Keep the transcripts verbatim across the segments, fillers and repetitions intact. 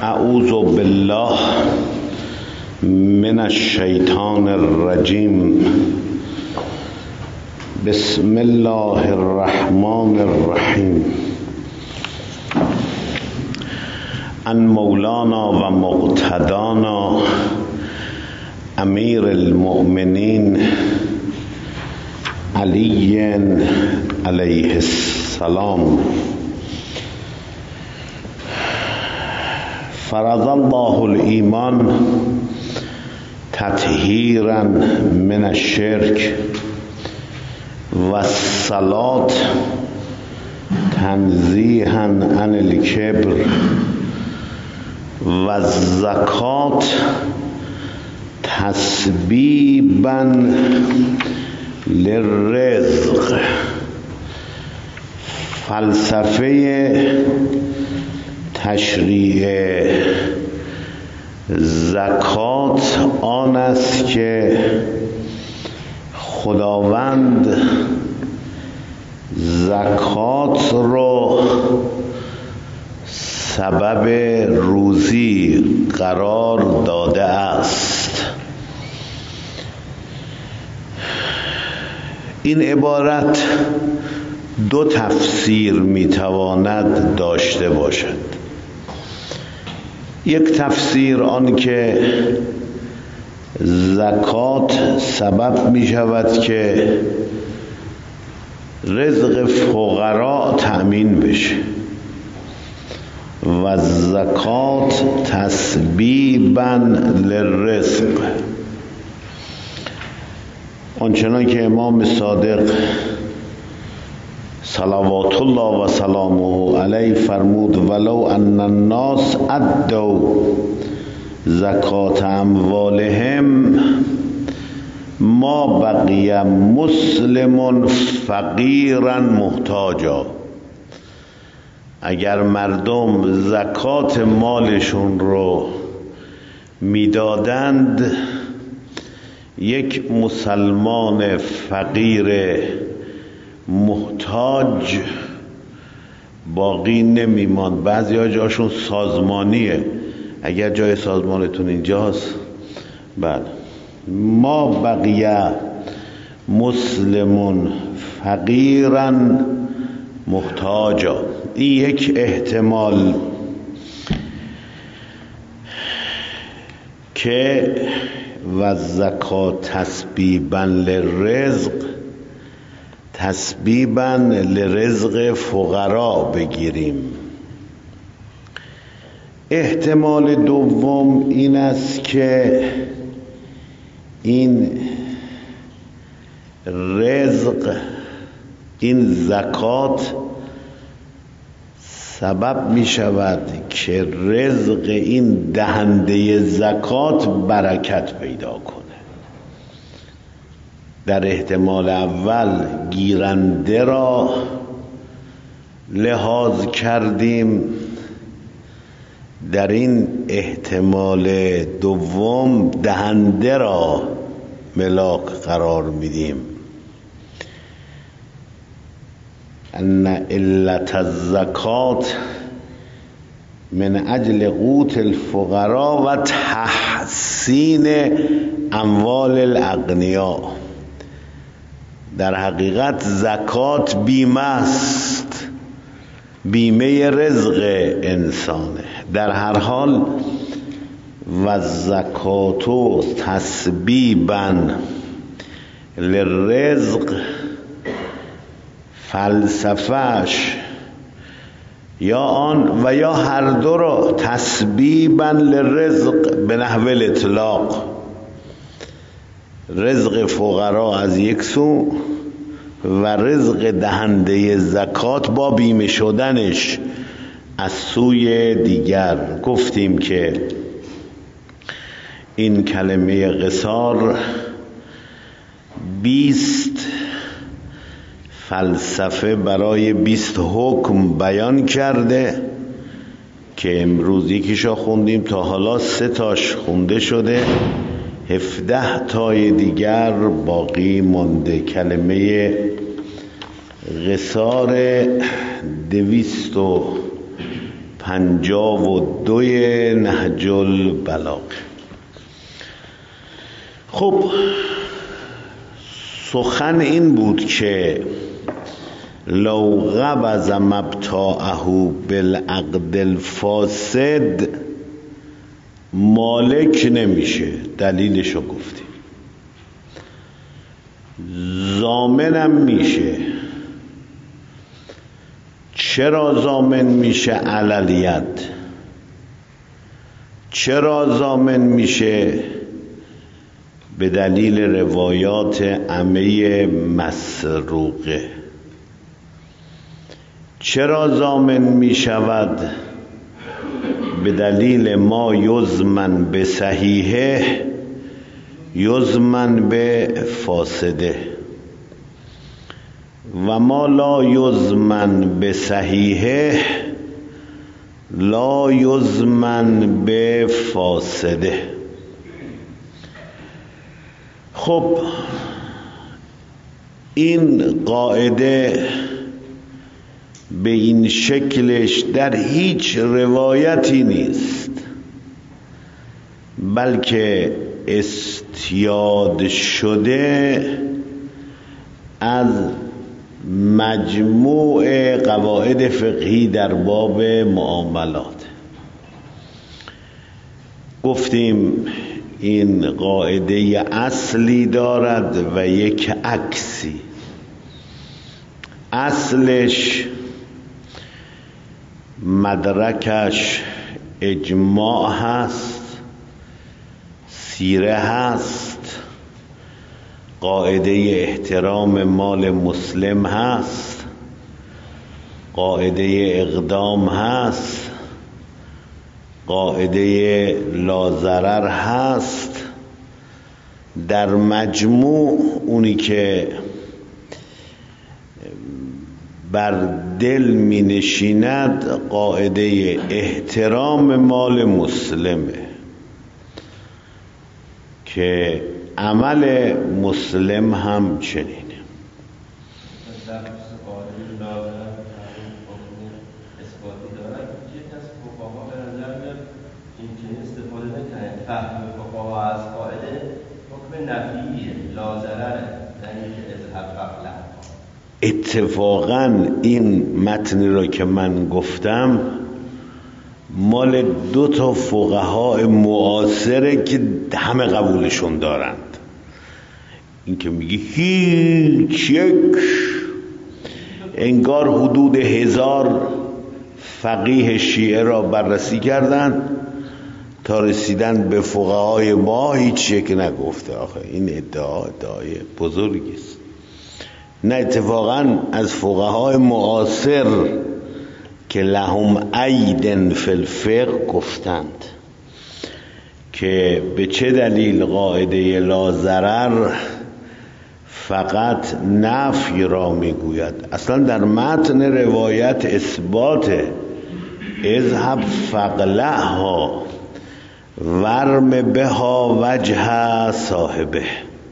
اعوذ بالله من الشیطان الرجیم. بسم الله الرحمن الرحیم. ان مولانا و مقتدانا امیر المؤمنین علی علیه السلام فرض الله الایمان تطهیرا من الشرک و الصلاة تنزیها عن الکبر و الزکات تثبیبا للرزق. فلسفه تشریع زکات آن است که خداوند زکات رو سبب روزی قرار داده است. این عبارت دو تفسیر میتواند داشته باشد. یک تفسیر آن که زکات سبب می شود که رزق فقرا تأمین بشه و زکات تثبیبا للرزق، آنچنان که امام صادق صلوات الله و سلامه علیه فرمود ولو ان الناس ادوا زکات اموالهم ما بقی مسلم فقیرا محتاجا. اگر مردم زکات مالشون رو میدادند یک مسلمان فقیر محتاج باقی نمیماند. بعضی ها جاشون سازمانیه، اگر جای سازمانتون اینجاست بله. ما بقیه مسلمون فقیرا محتاجا، این یک احتمال که و زکات تثبیبا للرزق تثبیبا لرزق فقرا بگیریم. احتمال دوم این است که این رزق، این زکات سبب می شود که رزق این دهنده زکات برکت پیدا کنه. در احتمال اول گیرنده را لحاظ کردیم، در این احتمال دوم دهنده را ملاک قرار میدیم. ان علت الزکات من اجل قوت الفقراء و تحسین اموال الاغنیاء. در حقیقت زکات بیمه است، بیمه رزق انسانه. در هر حال و زکاتو تثبیبا للرزق، فلسفهش یا آن و یا هر دو را تثبیبا للرزق به نحو الاطلاق، رزق فقرا از یک سو و رزق دهنده زکات با بیمه شدنش از سوی دیگر. گفتیم که این کلمه قصار بیست فلسفه برای بیست حکم بیان کرده که امروز یکیشا خوندیم، تا حالا سه تاش خونده شده، هفده تای دیگر باقی مانده. کلمه قصار دویست و پنجاه و دوی نهج البلاغه. خب سخن این بود که لو غبض مبتاعه بالعقد الفاسد مالک نمیشه. دلیلشو گفتیم. ضامنم میشه. چرا ضامن میشه؟ عللیت. چرا ضامن میشه؟ به دلیل روایات عمه مسروقه. چرا ضامن می شود؟ به دلیل ما یضمن به صحیحه یضمن به فاسده و ما لا یضمن به صحیحه لا یضمن به فاسده. خب این قاعده به این شکلش در هیچ روایتی نیست، بلکه استیاد شده از مجموع قواعد فقهی در باب معاملات. گفتیم این قاعده اصلی دارد و یک عکسی. اصلش مدرکش اجماع هست، سیره هست، قاعده احترام مال مسلم هست، قاعده اقدام هست، قاعده لازرر هست. در مجموع اونی که بر دل می نشیند قاعده احترام مال مسلمه که عمل مسلم هم چنینه. اتفاقا این متنی را که من گفتم مال دو تا فقها معاصره که همه قبولشون دارند. این که میگی هیچ یک، انگار حدود هزار فقیه شیعه را بررسی کردند تا رسیدن به فقهای ما هیچ یک نگفته. آخه این ادعا ادعای بزرگی است. نه، اتفاقا از فقهای معاصر که لهم ایدن فی الفقه گفتند که به چه دلیل قاعده لا ضرر فقط نفی را میگوید. اصلا در متن روایت اثبات اذهب فقلعها ورم بها وجه صاحبه.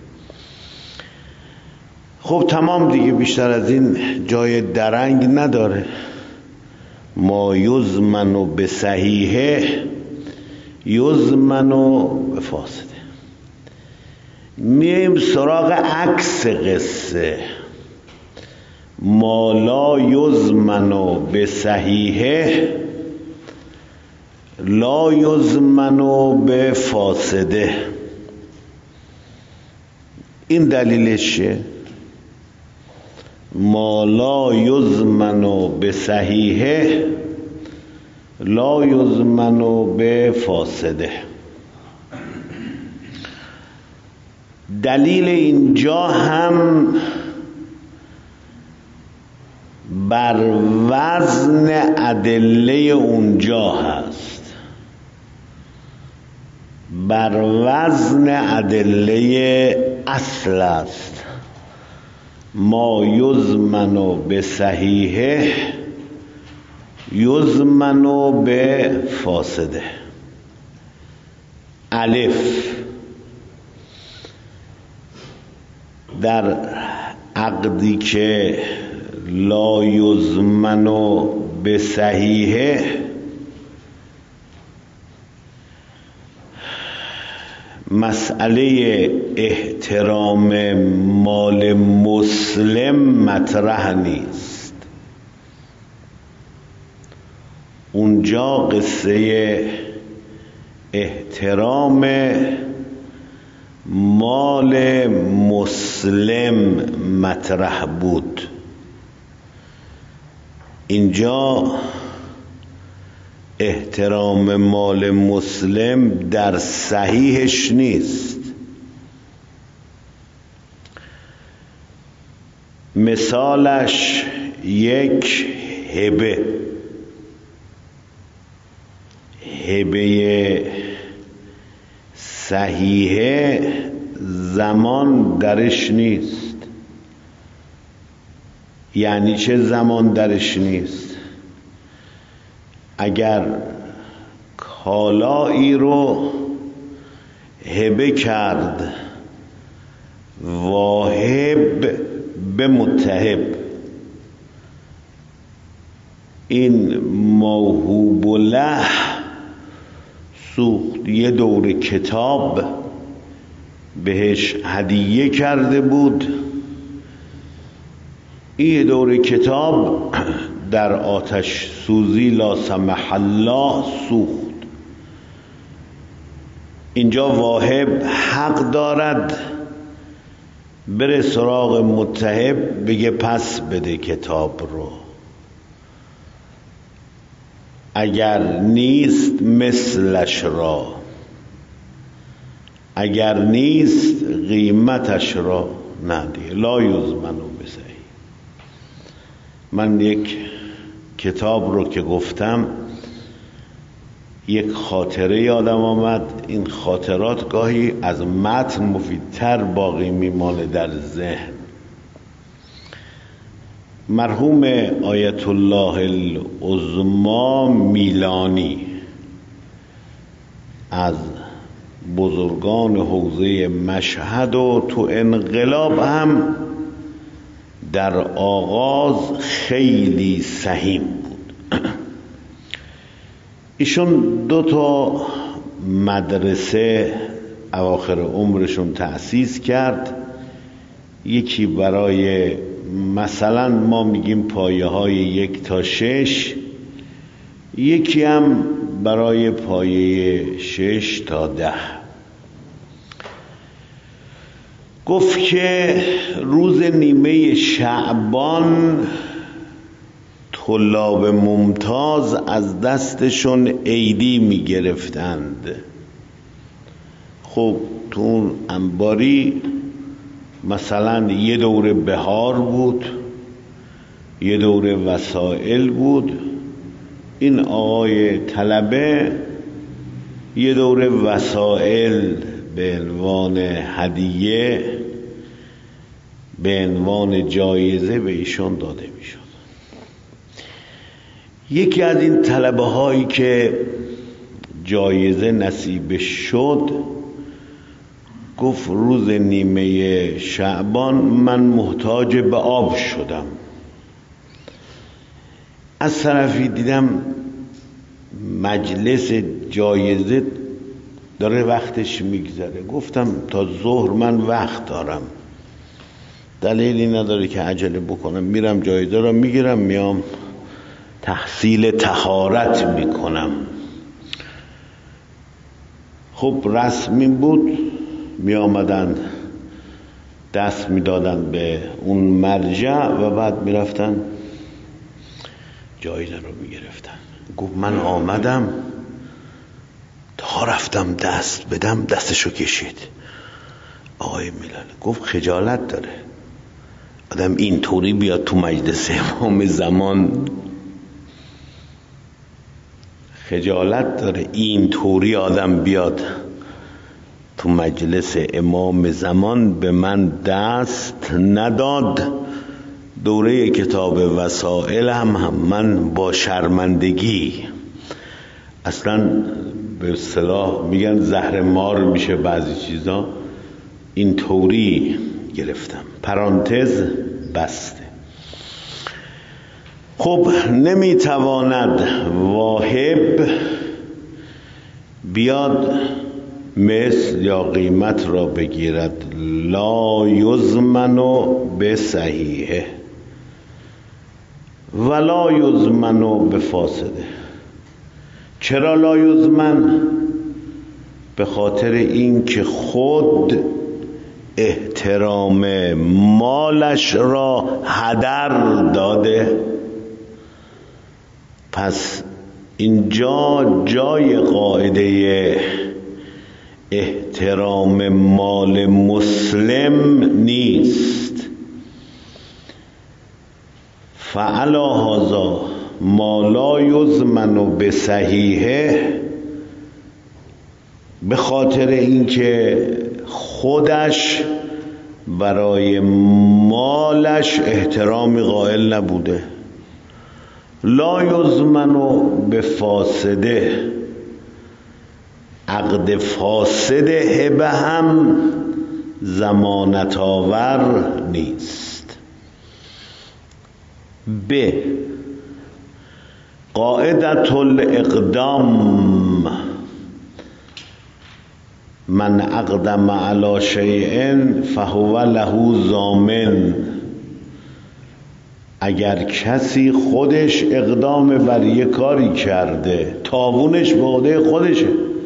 خب تمام دیگه، بیشتر از این جای درنگ نداره. ما یضمن به صحیحه یضمن به فاسده. میم سراغ عکس قصه. ما لا یضمن به صحیحه لا یضمن به فاسده. این دلیلشه. ما لا یضمن به صحیحه لا یضمن به فاسده. دلیل اینجا هم بر وزن ادله اونجا هست، بر وزن ادله اصل است. ما یضمن به صحیحه یضمن به فاسده. الف در عقدی که لا یضمن به صحیحه مسئله احترام مال مسلم مطرح نیست. اونجا قصه احترام مال مسلم مطرح بود. اینجا احترام مال مسلم در صحیحش نیست. مثالش یک هبه هبه صحیحه زمان درش نیست. یعنی چه زمان درش نیست؟ اگر کالایی رو هبه کرد واهب به متهب، این موهوب له سوخت، یه دور کتاب بهش هدیه کرده بود، این دور کتاب در آتش سوزی لا سمح الله سوخت. اینجا واهب حق دارد بره سراغ متهب بگه پس بده کتاب رو، اگر نیست مثلش را، اگر نیست قیمتش را ندیه. لا یضمنو بسعی. من یک کتاب رو که گفتم یک خاطره یادم آمد. این خاطرات گاهی از متن مفیدتر باقی میمانه در ذهن. مرحوم آیت الله العظما میلانی از بزرگان حوزه مشهد و تو انقلاب هم در آغاز خیلی سهیم بود. ایشون دو تا مدرسه اواخر عمرشون تأسیس کرد. یکی برای مثلا ما میگیم پایه های یک تا شش، یکی هم برای پایه شش تا ده. گفت که روز نیمه شعبان طلاب ممتاز از دستشون عیدی می گرفتند. خب تو اون انباری مثلا یه دوره بهار بود، یه دوره وسائل بود. این آقای طلبه یه دوره وسائل به عنوان هدیه، به عنوان جایزه به ایشون داده می شد. یکی از این طلبه هایی که جایزه نصیبش شد گفت روز نیمه شعبان من محتاج به آب شدم. از طرفی دیدم مجلس جایزه داره وقتش میگذره. گفتم تا ظهر من وقت دارم، دلیلی نداره که عجله بکنم، میرم جایزه را میگیرم میام تحصیل طهارت میکنم. خب رسمی بود، می آمدن دست می دادن به اون مرجع و بعد می رفتن جایزه رو می گرفتن. گفت من آمدم تا رفتم دست بدم دستشو کشید. آقای میلان گفت خجالت داره آدم این طوری بیاد تو مجلس امام زمان، خجالت داره این طوری آدم بیاد تو مجلس امام زمان. به من دست نداد. دوره کتاب وسائل هم, هم من با شرمندگی، اصلا به اصطلاح میگن زهر مار میشه بعضی چیزا، این طوری گرفتم. پرانتز بسته. خب نمیتواند واهب بیاد مثل یا قیمت را بگیرد. لا یضمن به صحیحه ولا یضمن به فاسده. چرا لا یضمن؟ به خاطر این که خود احترام مالش را هدر داده. پس اینجا جای قاعده احترام مال مسلم نیست. فعلا هذا ما لا یضمن به صحیحه، به خاطر اینکه خودش برای مالش احترامی قائل نبوده. لا یضمن به فاسده، عقد فاسد هبه هم ضمانت آور نیست. ب قاعدة الاقدام، من اقدم علی شیء فهو له ضامن. اگر کسی خودش اقدام بر یک کاری کرده، تاوونش به عهده خودشه.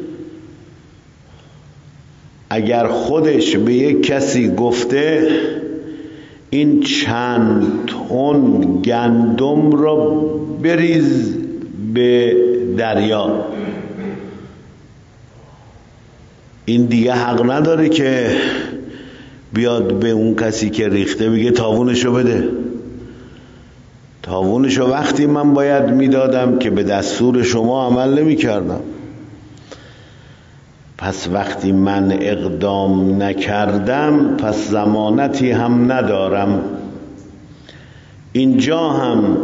اگر خودش به یک کسی گفته این چند تن گندم را بریز به دریا، این دیگه حق نداره که بیاد به اون کسی که ریخته بگه تاوونشو بده. تاوونشو وقتی من باید میدادم که به دستور شما عمل نمی کردم. پس وقتی من اقدام نکردم پس ضمانتی هم ندارم. اینجا هم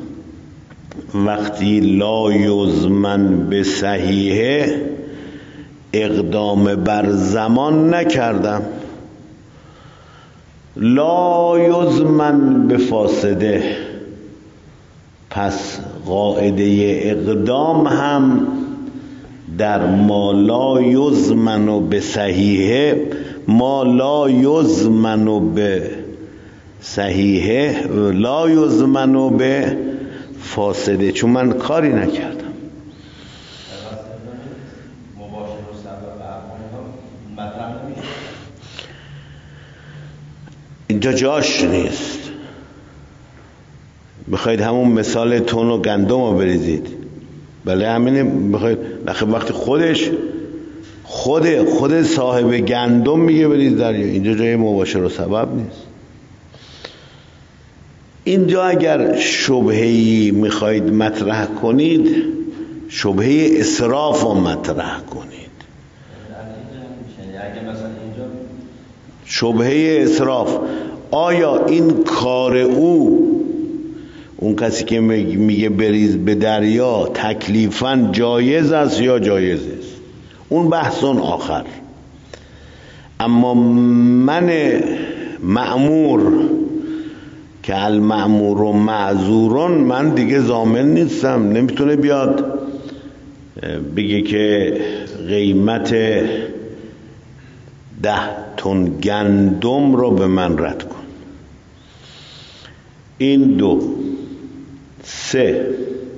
وقتی لا یضمن به صحیحه اقدام بر زمان نکردم. لا یضمن به فاسده، پس قاعده اقدام هم در ما لا یضمن به صحیحه، ما لا یضمن به صحیحه لا یضمن به فاسده، چون من کاری نکردم. اینجا جاش نیست. بخواید همون مثال تن و گندم رو بریزید، بله همینه. بخواید وقتی خودش خود خود صاحب گندم میگه بریز دریا، اینجا جای مباشر و سبب نیست. اینجا اگر شبهه‌ای میخواید مطرح کنید، شبهه اسراف رو مطرح کنید. شبهه اسراف، آیا این کار او، اون کسی که میگه بریز به دریا، تکلیفاً جایز است یا جایز است؟ اون بحثون آخر. اما من مأمور که المأمور و معذورون، من دیگه ضامن نیستم. نمیتونه بیاد بگه که قیمت ده تن گندم رو به من رد کن. این دو. سه،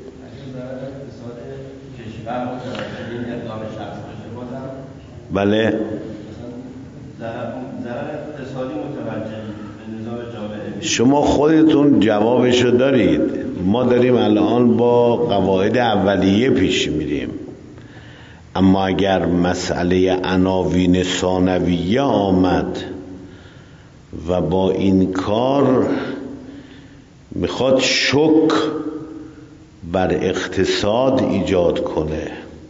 بله شما خودتون جوابشو دارید. ما داریم الان با قواعد اولیه پیش میریم. اما اگر مسئله عناوین ثانویه آمد و با این کار میخواد شک بر اقتصاد ایجاد کنه،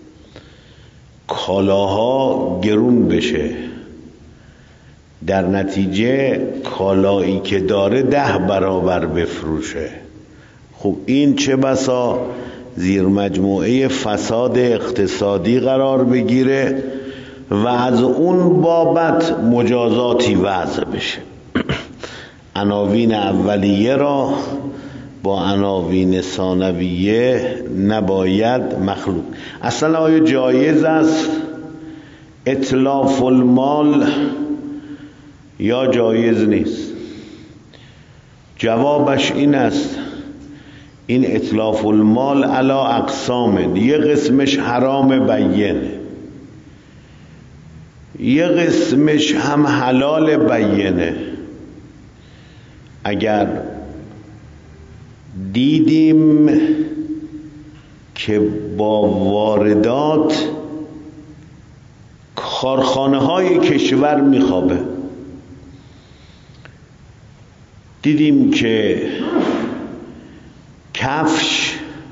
کالاها گرون بشه، در نتیجه کالایی که داره ده برابر بفروشه، خب این چه بسا زیر مجموعه فساد اقتصادی قرار بگیره و از اون بابت مجازاتی وضع بشه. عناوین اولیه را با عناوین ثانویه نباید مخلوط. اصلا آیا جایز است اتلاف المال یا جایز نیست؟ جوابش این است این اتلاف المال علی اقسام، یه قسمش حرام بینه، یه قسمش هم حلال بینه. اگر دیدیم که با واردات کارخانه های کشور میخوابه، دیدیم که کفش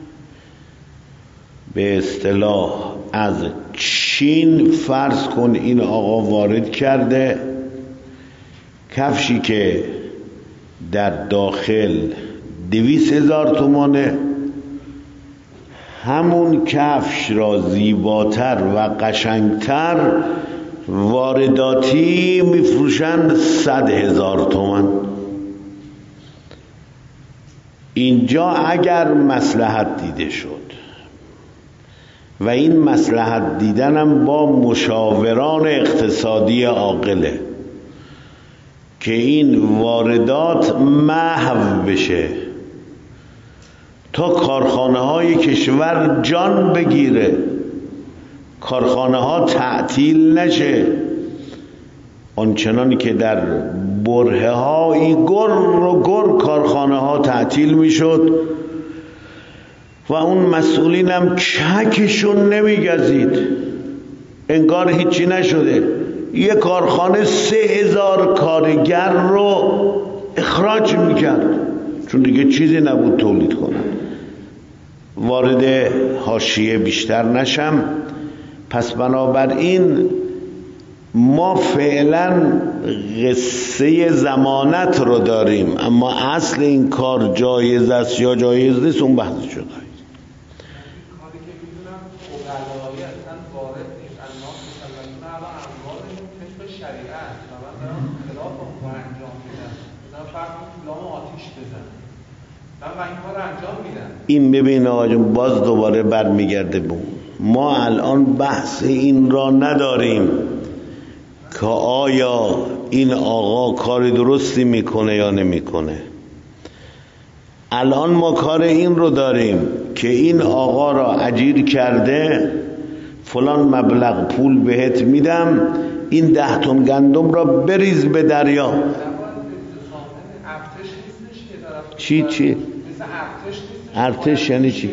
به اصطلاح از چین فرض کن این آقا وارد کرده، کفشی که در داخل دویست هزار تومانه، همون کفش را زیباتر و قشنگتر وارداتی میفروشند صد هزار تومان. اینجا اگر مصلحت دیده شد و این مصلحت دیدنم با مشاوران اقتصادی عاقله که این واردات محو بشه تا کارخانه های کشور جان بگیره، کارخانه ها تعطیل نشه، آنچنانی که در برهه هایی گر و گر کارخانه ها تعطیل میشد و اون مسئولین هم چکشون نمیگزید، انگار هیچی نشده. یه کارخانه سه هزار کارگر رو اخراج میکرد چون دیگه چیزی نبود تولید کنن. وارد حاشیه بیشتر نشم. پس بنابراین ما فعلا قصه ضمانت رو داریم، اما اصل این کار جایز است یا جایز نیست اون بحث شده است. کاری که میدونم اوغلایی اصلا وارد نیست، الناس مسلمون علا اموالشون طبق شریعت و من دارم خلاف اون انجام میدم، مثلا فرض کن لام آتیش بزن، من این کار انجام میدم. این ببین آقا جون باز دوباره برمیگرده به ما الان بحث این را نداریم که آیا این آقا کار درستی میکنه یا نمیکنه. الان ما کار این رو داریم که این آقا را اجیر کرده، فلان مبلغ پول بهت میدم، این ده تن گندم را بریز به دریا. چی چی؟ ارتش یعنی چی؟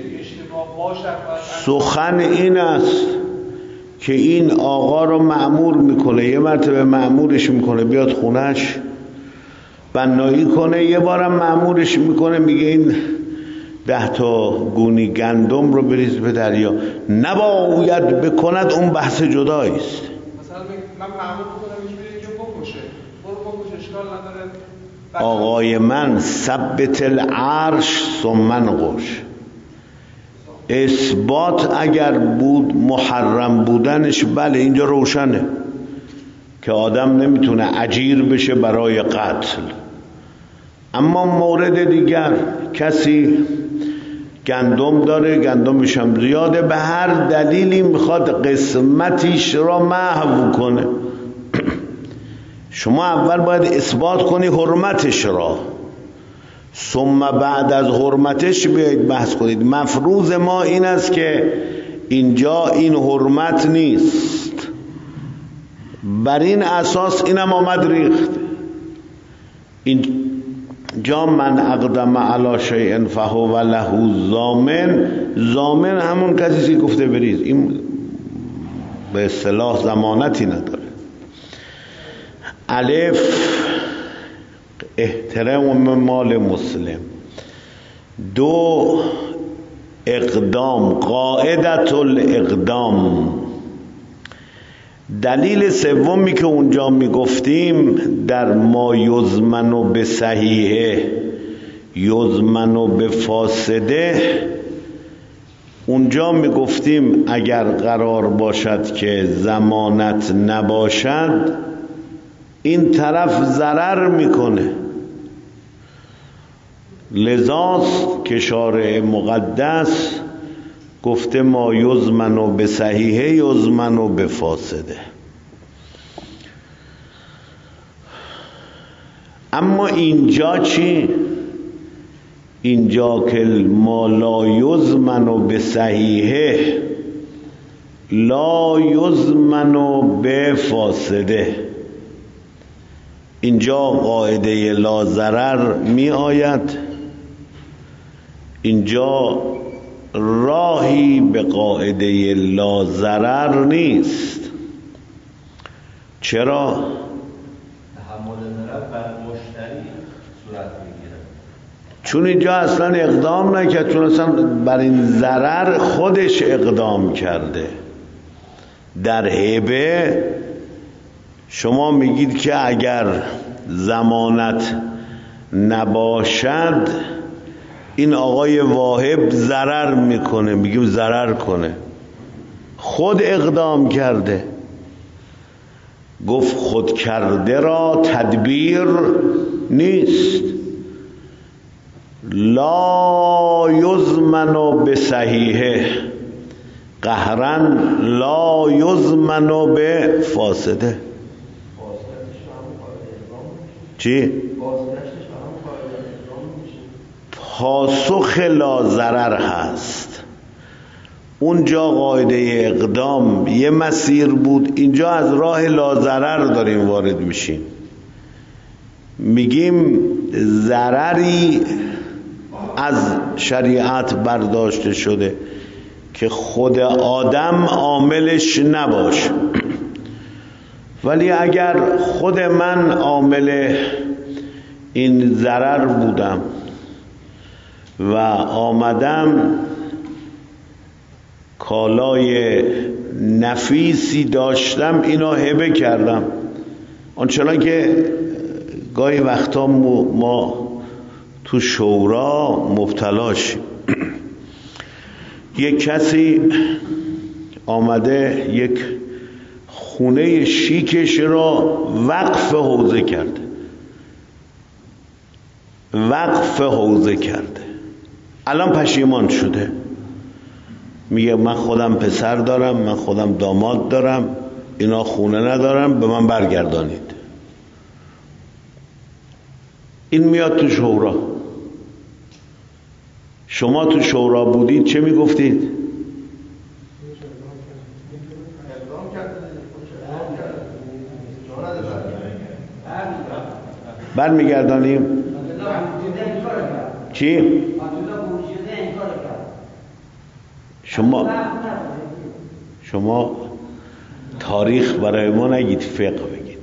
سخن این است که این آقا رو مأمور میکنه، یه مرتبه مأمورش میکنه بیاد خونش بنایی کنه، یه بارم مأمورش میکنه میگه این ده تا گونی گندم رو بریز به دریا. نباید بکند، اون بحث جدایی است. مثلا من مأمور کنم یکی بکشه، برو بکش، اشکال نداره. آقای من ثبت العرش ثم انقش، اثبات اگر بود محرم بودنش بله اینجا روشنه که آدم نمیتونه اجیر بشه برای قتل. اما مورد دیگر کسی گندم داره، گندمش هم زیاده، به هر دلیلی میخواد قسمتیش را محو کنه، شما اول باید اثبات کنی حرمتش را، ثم بعد از حرمتش بیایید بحث کنید. مفروض ما این است که اینجا این حرمت نیست، بر این اساس اینم آمد ریخت. اینجا من اقدم علی شیء فهو له ضامن، ضامن همون کسی که گفته بریز، این به اصطلاح ضمانتی نداره. الف احترام مال مسلم. دو اقدام، قاعدت الاقدام. دلیل سومی که اونجا میگفتیم در ما یضمن به صحیحه یضمن به فاسده، اونجا میگفتیم اگر قرار باشد که ضمانت نباشد این طرف ضرر میکنه، لذاست که شارع مقدس گفته ما یضمن به صحیحه یضمن به فاسده. اما اینجا چی؟ اینجا که ما لا یضمن به صحیحه لا یضمن به فاسده. اینجا قاعده لا ضرر می آید، اینجا راهی به قاعده لا ضرر نیست. چرا؟ تحمل ضرر بر مشتری صورت میگیره، چون اینجا اصلا اقدام نکرد، چون اصلا بر این ضرر خودش اقدام کرده. در هبه شما میگید که اگر ضمانت نباشد این آقای واهب ضرر میکنه، میگیم ضرر کنه، خود اقدام کرده. گفت خود کرده را تدبیر نیست. لا یضمن به صحیحه قهرن لا یضمن به فاسده. چی؟ پاسخ لا ضرر هست. اونجا قاعده اقدام یه مسیر بود، اینجا از راه لا ضرر داریم وارد میشیم. میگیم ضرری از شریعت برداشته شده که خود آدم عاملش نباشه، ولی اگر خود من عامل این ضرر بودم و آمدم کالای نفیسی داشتم اینو هبه کردم، آنچنان که گاهی وقتا ما تو شورا مبتلا شیم. یک کسی آمده یک خونه شیکش را وقف حوزه کرده، وقف حوزه کرده، الان پشیمان شده، میگه من خودم پسر دارم، من خودم داماد دارم، اینا خونه ندارم، به من برگردانید. این میاد تو شورا. شما تو شورا بودید چه میگفتید؟ برمیگردانیم. چی؟ شما شما تاریخ برای ما نگید، فقه بگید.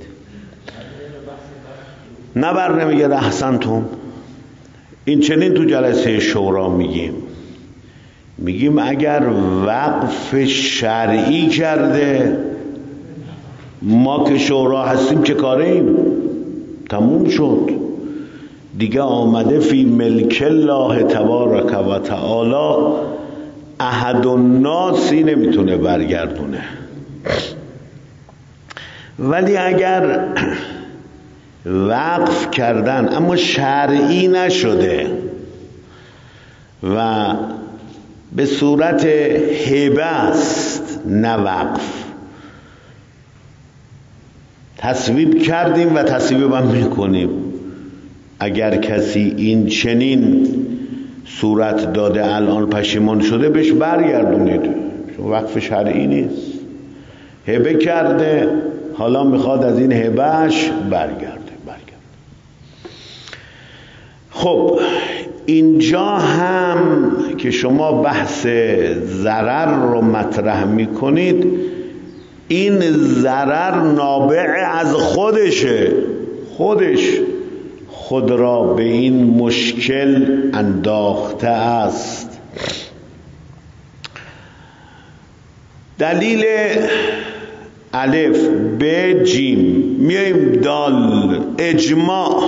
نه بر نمیگه احسنتم. این چنین تو جلسه شورا میگیم، میگیم اگر وقف شرعی کرده ما که شورا هستیم چه کاریم؟ تموم شد دیگه. آمده فی ملک الله تبارک و تعالی، احد الناسی نمیتونه برگردونه. ولی اگر وقف کردن اما شرعی نشده و به صورت هبه است نه وقف، تصویب کردیم و تصویب هم میکنیم، اگر کسی این چنین صورت داده الان پشیمان شده بهش برگردونید، چون وقف شرعی نیست، هبه کرده حالا میخواد از این هبهش برگرده. خب اینجا هم که شما بحث ضرر رو مطرح میکنید، این ضرر نابع از خودشه، خودش خود را به این مشکل انداخته است. دلیل الف ب جیم میایم دال اجماع.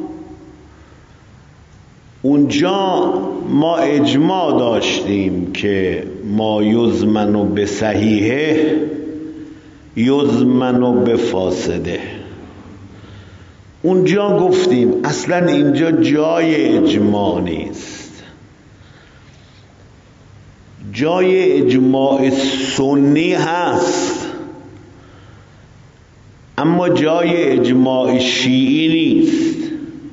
اونجا ما اجماع داشتیم که ما یضمن به صحیحه یضمن به فاسده. اونجا گفتیم اصلا اینجا جای اجماع نیست، جای اجماع سنی هست اما جای اجماع شیعی نیست.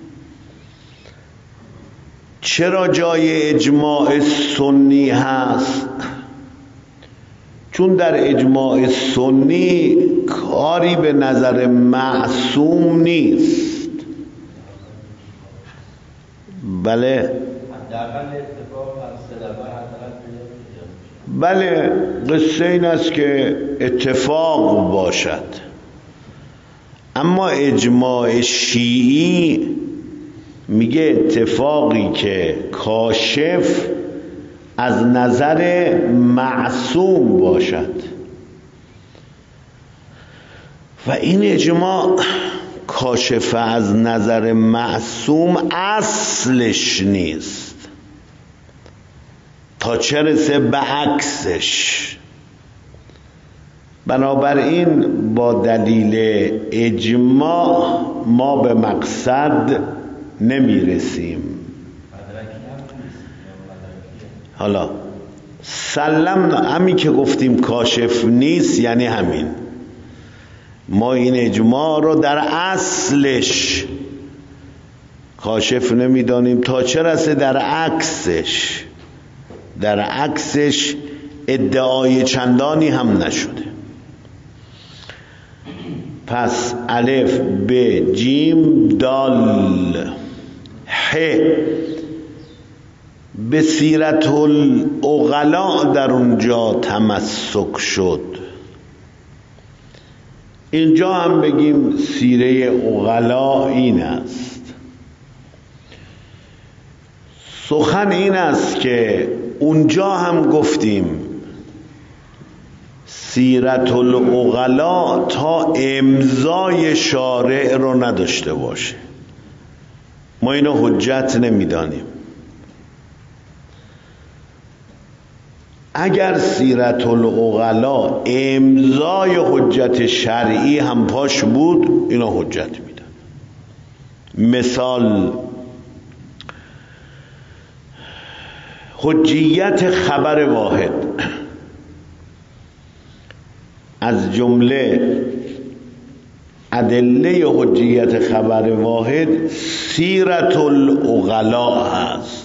چرا جای اجماع سنی هست؟ چون در اجماع سنی کاری به نظر معصوم نیست. بله بله قصه این است که اتفاق باشد، اما اجماع شیعی میگه اتفاقی که کاشف از نظر معصوم باشد و این اجماع کاشف از نظر معصوم اصلش نیست تا چه رسه به عکسش. بنابراین با دلیل اجماع ما به مقصد نمیرسیم. حالا سلم همین که گفتیم کاشف نیست یعنی همین، ما این اجماع رو در اصلش کاشف نمیدانیم تا چه رسه در عکسش. در عکسش ادعای چندانی هم نشده. پس الف ب جیم دال ح به سیرت العقلاء در اونجا تمسک شد. اینجا هم بگیم سیره عقلاء این است. سخن این است که اونجا هم گفتیم سیرت العقلاء تا امضای شارع رو نداشته باشه ما اینو حجت نمیدانیم. اگر سیرت العقلاء امضای حجت شرعی هم پاش بود اینو حجت میدن. مثال حجیت خبر واحد، از جمله ادله حجیت خبر واحد سیرت العقلاء هست.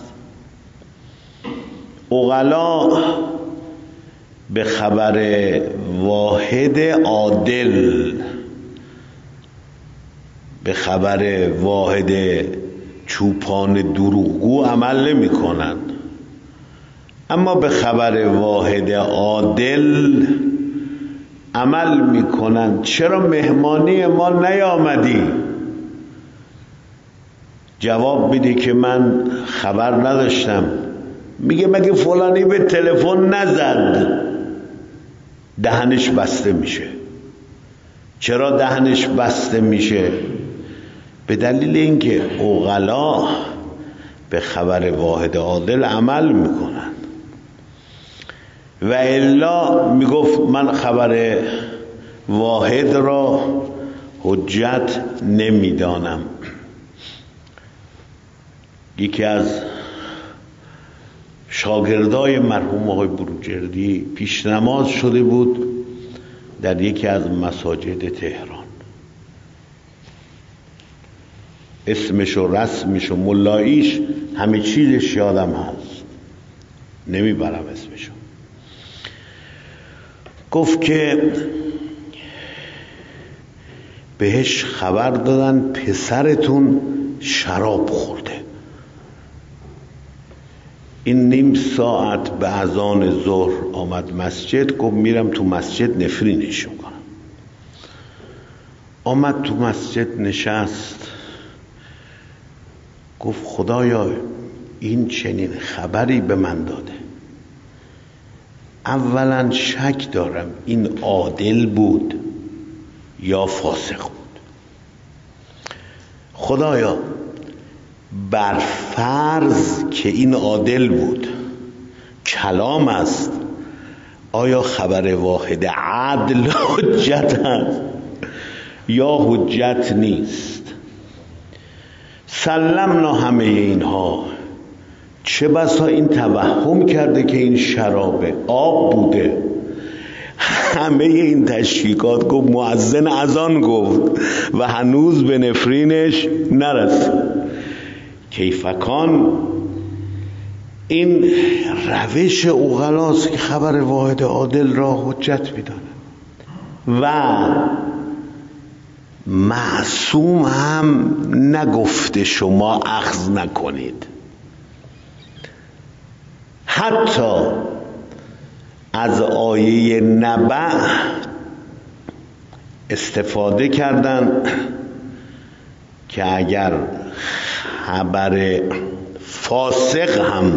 عقلاء به خبر واحد عادل، به خبر واحد چوپان دروغگو عمل نمی کنند، اما به خبر واحد عادل عمل میکنن. چرا مهمانی ما نیامدی؟ جواب میدی که من خبر نداشتم. میگه مگه فلانی به تلفن نزد؟ دهنش بسته میشه. چرا دهنش بسته میشه؟ به دلیل اینکه عقلا به خبر واحد عادل عمل میکنن و الا میگفت من خبر واحد را حجت نمیدانم. یکی از شاگردای مرحوم آقای بروجردی پیش نماز شده بود در یکی از مساجد تهران. اسمش و رسمش و ملاییش همه چیزش یادم هست، نمیبرم اسمشو. گفت که بهش خبر دادن پسرتون شراب خورده. این نیم ساعت به اذان ظهر آمد مسجد. گفت میرم تو مسجد نفرینش میکنم. آمد تو مسجد نشست. گفت خدایا این چنین خبری به من داده. اولا شک دارم این عادل بود یا فاسق بود. خدایا بر فرض که این عادل بود، کلام است، آیا خبر واحد عدل حجت هست یا حجت نیست؟ سلمنا همه اینها. چه بسا این توهم کرده که این شراب آب بوده. همه این تشکیکات گفت مؤذن اذان گفت و هنوز به نفرینش نرسید. کیفکان این روش عقلاست که خبر واحد عادل را حجت می‌دانند و معصوم هم نگفته شما اخذ نکنید. حتی از آیه نبأ استفاده کردن که اگر خبر فاسق هم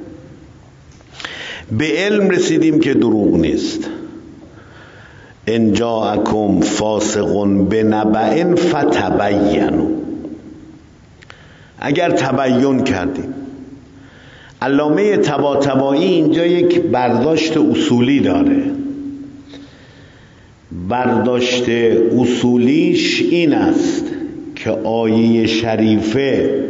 به علم رسیدیم که دروغ نیست، ان جاءکم فاسق بنبأ فتبینوا، اگر تبیین کردیم. علامه طباطبایی اینجا یک برداشت اصولی داره. برداشت اصولیش این است که آیه شریفه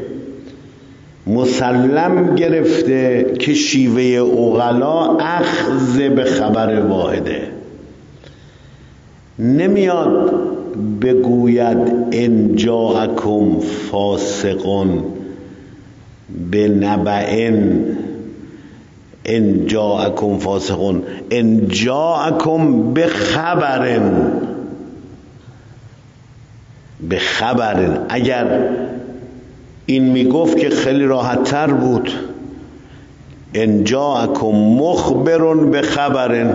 مسلم گرفته که شیوه عقلا اخذ به خبر واحده. نمیاد بگوید ان جاءکم فاسقون بنبأ، ان جاءکم فاسقون، ان جاءکم بخبر، بخبر. اگر این میگفت که خیلی راحت تر بود، ان جاءکم مخبر بخبر،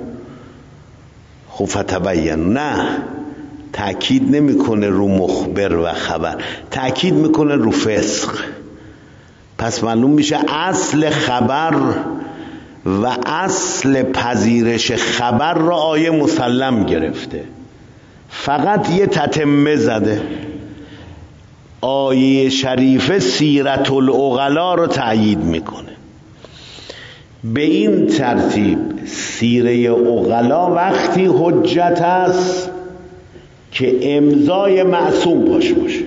خب فتبین. نه، تأکید نمیکنه رو مخبر و خبر، تأکید میکنه رو فسق. پس معلوم میشه اصل خبر و اصل پذیرش خبر را آیه مسلم گرفته، فقط یه تتمه زده. آیه شریفه سیرت العقلا رو تأیید میکنه. به این ترتیب سیره عقلا وقتی حجت است که امضای معصوم پاش باشه.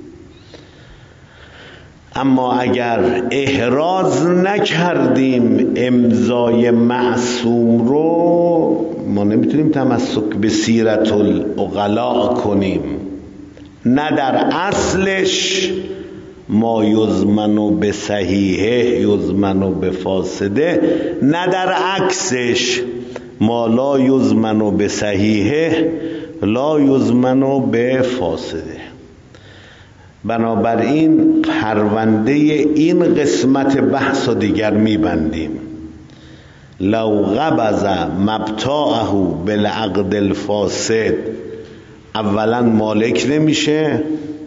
اما اگر احراز نکردیم امضای معصوم رو، ما نمیتونیم تمسک به سیرت العقلا کنیم. نه در اصلش ما یضمن به صحیحه یضمن به فاسده، نه در عکسش ما لا یضمن به صحیحه لا یضمن به فاسده. بنابراین پرونده این قسمت بحث دیگر میبندیم. لو غبض مبتاعه بالعقد الفاسد، اولا مالک نمیشه،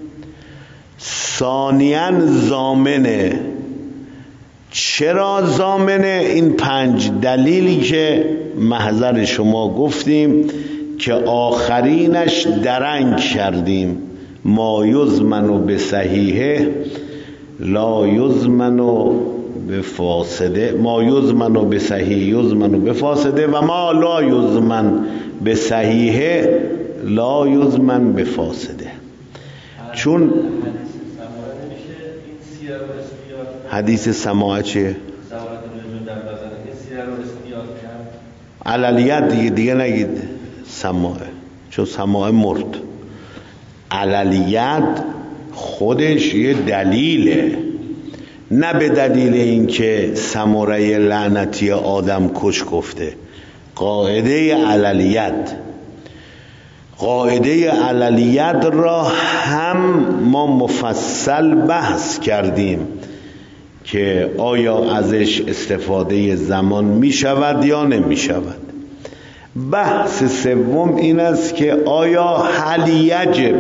ثانیاً ضامنه. چرا ضامنه؟ این پنج دلیلی که محضر شما گفتیم که آخرینش درنگ کردیم. ما یضمن به صحیحه لا یضمن به فاسده، ما یضمن به صحیح یضمن به فاسده و ما لا یضمن به صحیحه لا یضمن به فاسده. چون حدیث سماعه چیه؟ علالیت دیگه دیگه نگید سماعه، چون سماعه مرد. علالیت خودش یه دلیله، نه به دلیل اینکه سموره لعنتی آدم کش گفته. قاعده علالیت قاعده علالیت را هم ما مفصل بحث کردیم که آیا ازش استفاده زمان می شود یا نمی شود. بحث سوم این است که آیا هل یجب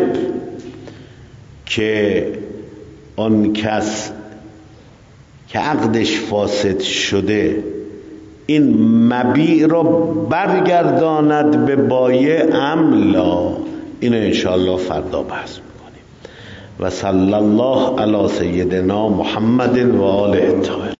که آن کس که عقدش فاسد شده این مبیع را برگرداند به بایع ام لا. اینو انشاءالله فردا بحث میکنیم. و صلی الله علی سیدنا محمد و آله الطاهرین.